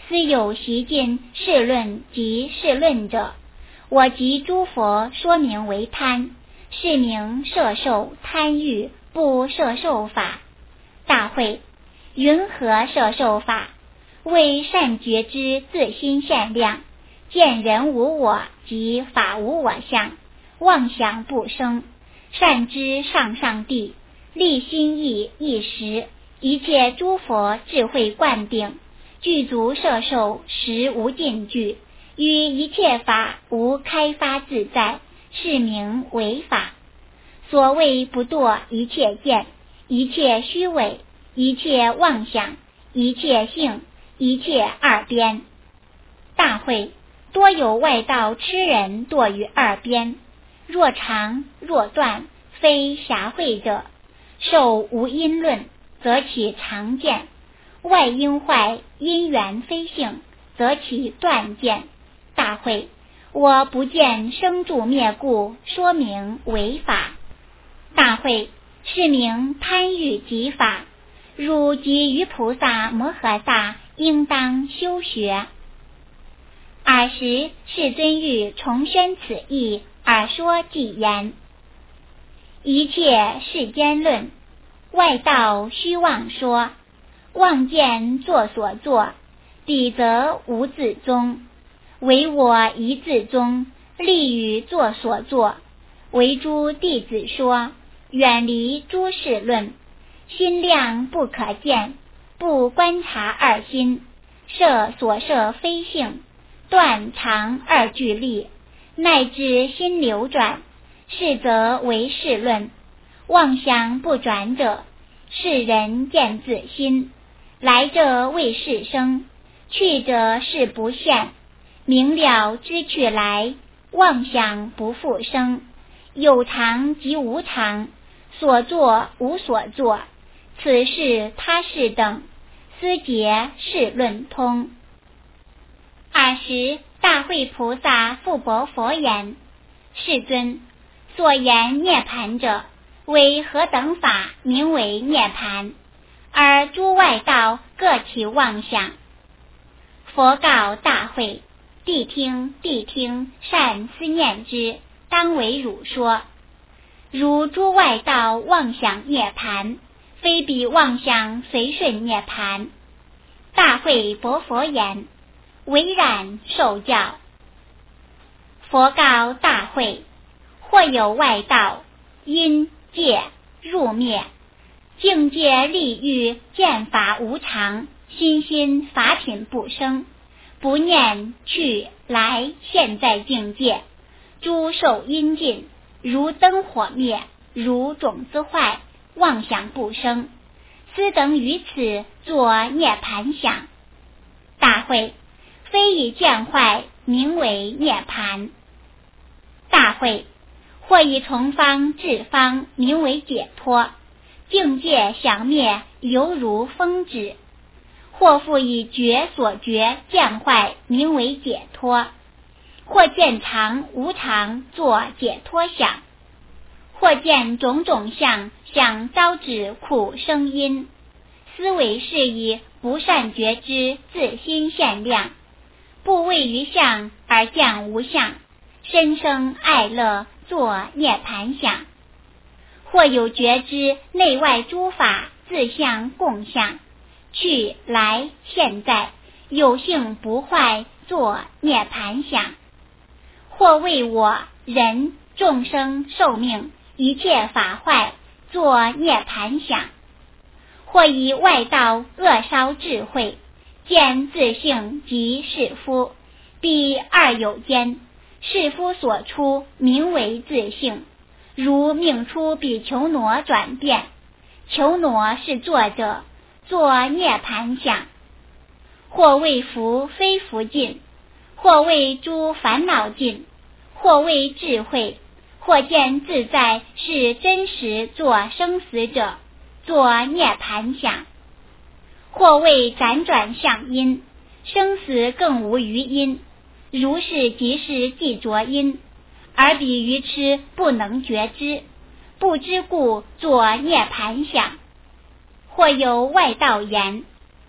斯有习尽世论及世论者，我及诸佛说明为贪，是名摄受贪欲不摄受法。大会，云何摄受法？为善觉知自心现量，见人无我及法无我相，妄想不生，善知上上地，立心意一时，一切诸佛智慧灌顶，具足摄受实无尽具，于一切法无开发自在，是名为法。所谓不堕一切见，一切虚伪，一切妄想，一切性，一切二边。大会，多有外道痴人堕于二边，若长若断，非狭会者，受无因论，则其常见；外因坏，因缘非性，则其断见。大会，我不见生住灭故，说明为法。大会，是名贪欲即法，汝及于菩萨摩诃萨应当修学。尔时世尊欲重宣此义，而说偈言：一切世间论，外道虚妄说，妄见作所作，彼则无自宗。唯我一自宗，立于作所作，为诸弟子说，远离诸事论，心量不可见，不观察二心，摄所摄非性，断常二俱力，乃至心流转，是则为事论。妄想不转者，是人见自心，来者为事生，去者是不现。明了知去来，妄想不复生，有常即无常，所作无所作，此事他事等，思结事论通。尔时大会菩萨复薄佛言：世尊，所言涅盘者，为何等法名为涅盘？而诸外道各起妄想。佛告大会：谛听谛听，善思念之，当为汝说。如诸外道妄想涅盘，非彼妄想随顺涅盘。大会薄佛言：唯然受教。佛告大会：或有外道，因戒入灭，境界利欲，见法无常，心心法品不生，不念去来现在境界，诸受因尽，如灯火灭，如种子坏，妄想不生，斯等于此作涅盘想。大会，非以见坏，名为涅盘。大会，或以从方至方，名为解脱，境界想灭，犹如风止；或复以觉所觉见坏，名为解脱；或见常无常，作解脱想；或见种种相，想招致苦生因。思维是以不善觉知自心现量，不位于相而见无相，深生爱乐，作涅盘想。或有觉知内外诸法自相共相，去来现在，有性不坏，作涅盘想。或为我人众生寿命，一切法坏，作涅盘想。或以外道恶烧智慧，见自性即是夫，彼二有间，是夫所出，名为自性，如命出比丘挪转变，求挪是作者，作涅盘想。或为福非福尽，或为诸烦恼尽，或为智慧，或见自在是真实作生死者，作涅盘想。或为辗转相因，生死更无余因，如是即是既着因，而彼愚痴不能觉知，不知故作涅盘想。或有外道言：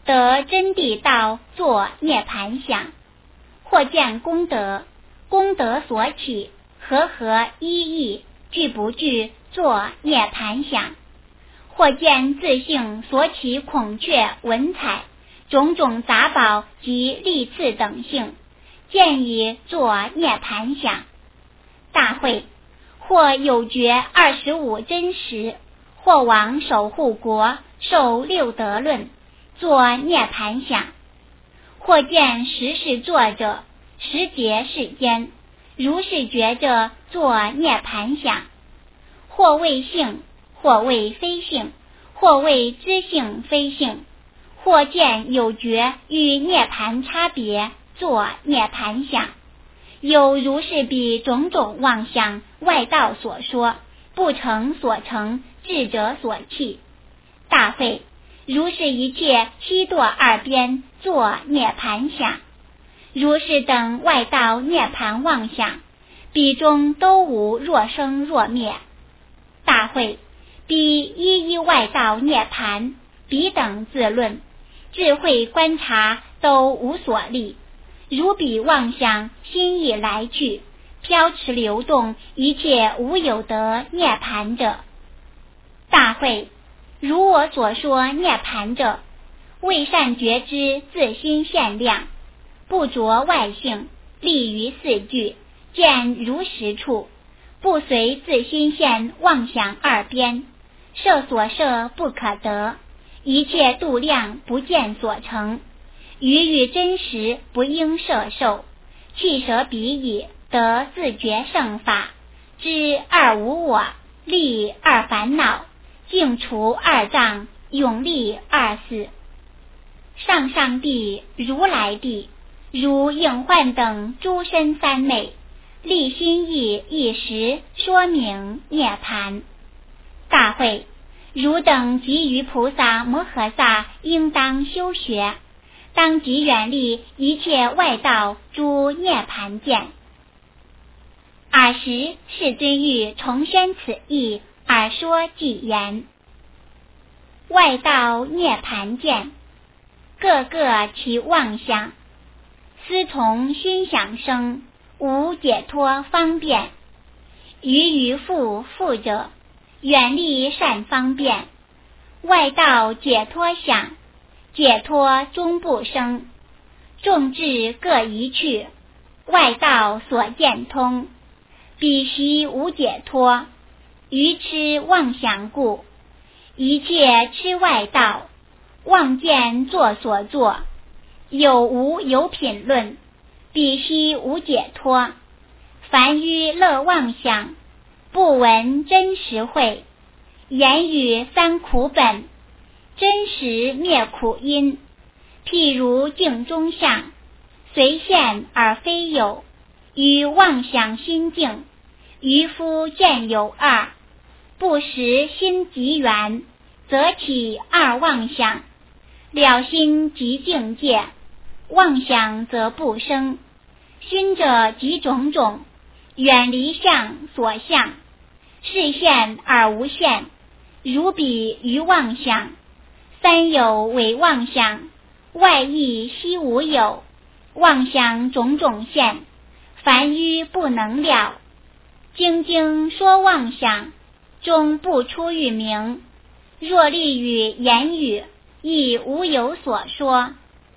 得真谛道作涅盘想，或见功德，功德所起，和合一义，具不具作涅盘想，或见自性所起孔雀文采种种杂宝及利次等性，见以作涅盘想。大会，或有觉二十五真实，或往守护国，受六德论，作涅盘想，或见十是作者，十劫世间，如是觉者，作涅盘想，或谓性，或谓非性，或谓知性非性，或见有觉与涅盘差别，作涅盘想。有如是彼种种妄想，外道所说，不成所成，智者所弃。大会，如是一切七堕二边，作涅盘想。如是等外道涅盘妄想，彼中都无若生若灭。大会，彼一一外道涅盘，彼等自论，智慧观察都无所立。如彼妄想心意来去，飘驰流动，一切无有得涅盘者。大会，如我所说涅盘者，为善觉知自心现量，不着外性，立于四句，见如实处，不随自心现妄想二边，设所设不可得，一切度量不见所成，于与真实不应摄受，弃舍彼矣，得自觉胜法，知二无我，立二烦恼，净除二障，永立二死。上上地、如来地，如应幻等诸身三昧，立心意一时，说明涅盘。大会，汝等及于菩萨摩诃萨，应当修学，当即远离一切外道诸涅盘见。尔时世尊欲重宣此义，而说偈言：外道涅盘见，各个其妄想，思从心想生，无解脱方便。于于复复者，远离善方便。外道解脱想，解脱终不生。众智各一去，外道所见通。彼习无解脱，愚痴妄想故。一切痴外道，妄见作所作。有无有品论，彼悉无解脱。凡于乐妄想，不闻真实慧。言语三苦本，真实灭苦因。譬如镜中相，随现而非有。于妄想心境，渔夫见有二，不识心即缘，则起二妄想。了心即境界，妄想则不生。心者即种种，远离相所相，是现而无现。如彼于妄想，三有为妄想，外意悉无有。妄想种种现，凡于不能了。经经说妄想，终不出于名。若立于言语，亦无有所说。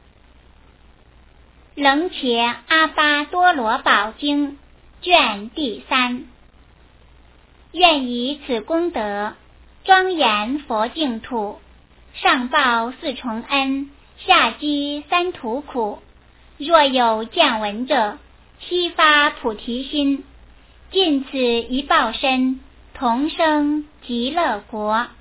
楞伽阿巴多罗宝经卷第三。愿以此功德，庄严佛净土，上报四重恩，下济三途苦。若有见闻者，悉发菩提心，尽此一报身，同生极乐国。